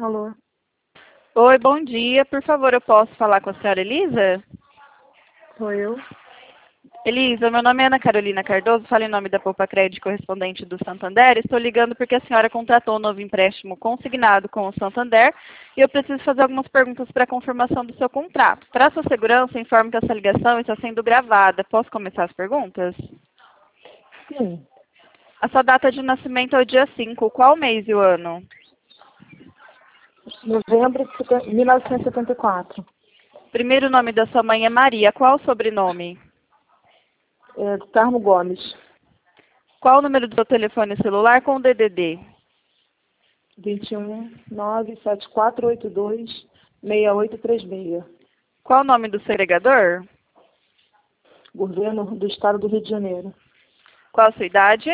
Alô? Oi, bom dia. Por favor, eu posso falar com a senhora Elisa? Sou eu? Elisa, meu nome é Ana Carolina Cardoso, falo em nome da Poupa Crédito correspondente do Santander. Estou ligando porque a senhora contratou um novo empréstimo consignado com o Santander e eu preciso fazer algumas perguntas para a confirmação do seu contrato. Para a sua segurança, informo que essa ligação está sendo gravada. Posso começar as perguntas? Sim. A sua data de nascimento é o dia 5. Qual mês e o ano? Novembro de 1974. Primeiro nome da sua mãe é Maria. Qual o sobrenome? Do Carmo Gomes. Qual o número do seu telefone celular com o DDD? 21 97482 6836. Qual o nome do seu agregador? Governo do Estado do Rio de Janeiro. Qual a sua idade?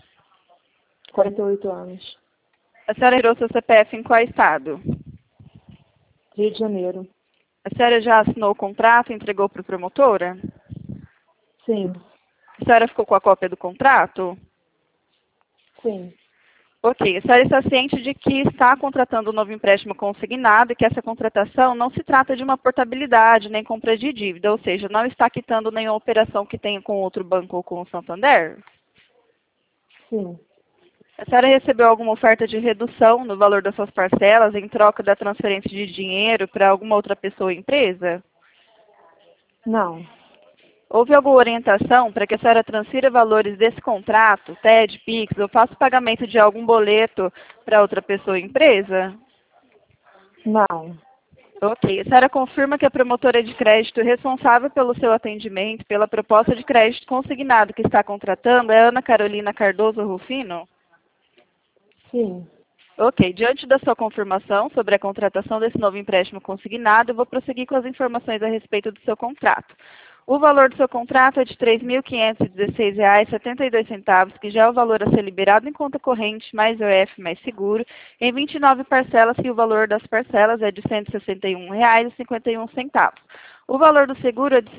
48 anos. A senhora tirou seu CPF em qual estado? Rio de Janeiro. A senhora já assinou o contrato e entregou para a promotora? Sim. A senhora ficou com a cópia do contrato? Sim. Ok. A senhora está ciente de que está contratando um novo empréstimo consignado e que essa contratação não se trata de uma portabilidade nem compra de dívida, ou seja, não está quitando nenhuma operação que tenha com outro banco ou com o Santander? Sim. A senhora recebeu alguma oferta de redução no valor das suas parcelas em troca da transferência de dinheiro para alguma outra pessoa ou empresa? Não. Houve alguma orientação para que a senhora transfira valores desse contrato, TED, PIX, ou faça o pagamento de algum boleto para outra pessoa ou empresa? Não. Ok. A senhora confirma que a promotora de crédito responsável pelo seu atendimento, pela proposta de crédito consignado que está contratando, é Ana Carolina Cardoso Rufino? Sim. Ok. Diante da sua confirmação sobre a contratação desse novo empréstimo consignado, eu vou prosseguir com as informações a respeito do seu contrato. O valor do seu contrato é de R$ 3.516,72, que já é o valor a ser liberado em conta corrente, mais IOF, mais seguro, em 29 parcelas, que o valor das parcelas é de R$ 161,51. O valor do seguro é de R$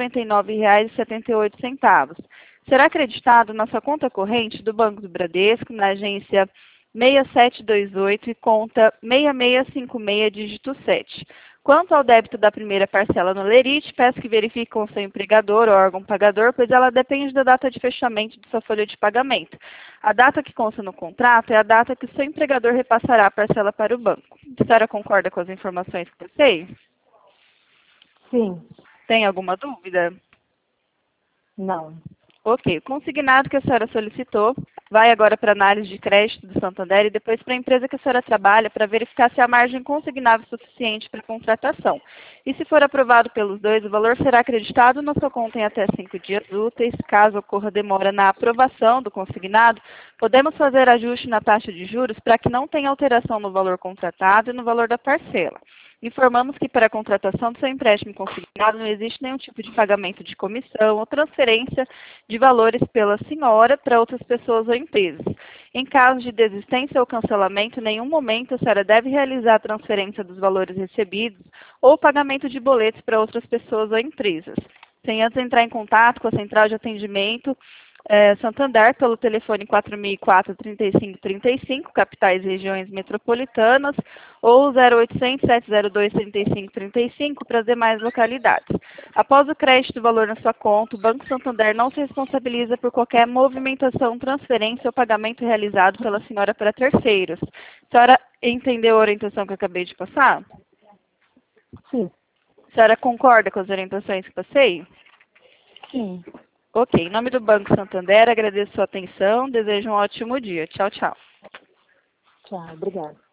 199,78. Será acreditado na sua conta corrente do Banco do Bradesco, na agência 6728 e conta 6656, dígito 7. Quanto ao débito da primeira parcela no Lerite, peço que verifique com o seu empregador ou órgão pagador, pois ela depende da data de fechamento de sua folha de pagamento. A data que consta no contrato é a data que o seu empregador repassará a parcela para o banco. A senhora concorda com as informações que passei? Sim. Tem alguma dúvida? Não. Ok, o consignado que a senhora solicitou vai agora para a análise de crédito do Santander e depois para a empresa que a senhora trabalha para verificar se a margem consignável é suficiente para a contratação. E se for aprovado pelos dois, o valor será acreditado na sua conta em até 5 dias úteis. Caso ocorra demora na aprovação do consignado, podemos fazer ajuste na taxa de juros para que não tenha alteração no valor contratado e no valor da parcela. Informamos que para a contratação do seu empréstimo consignado não existe nenhum tipo de pagamento de comissão ou transferência de valores pela senhora para outras pessoas ou empresas. Em caso de desistência ou cancelamento, em nenhum momento a senhora deve realizar a transferência dos valores recebidos ou pagamento de boletos para outras pessoas ou empresas. Sem antes entrar em contato com a central de atendimento Santander pelo telefone 4004-3535, capitais e regiões metropolitanas, ou 0800-702-3535 para as demais localidades. Após o crédito do valor na sua conta, o Banco Santander não se responsabiliza por qualquer movimentação, transferência ou pagamento realizado pela senhora para terceiros. A senhora entendeu a orientação que eu acabei de passar? Sim. A senhora concorda com as orientações que passei? Sim. Ok, em nome do Banco Santander, agradeço a sua atenção, desejo um ótimo dia. Tchau, tchau. Tchau. Obrigada.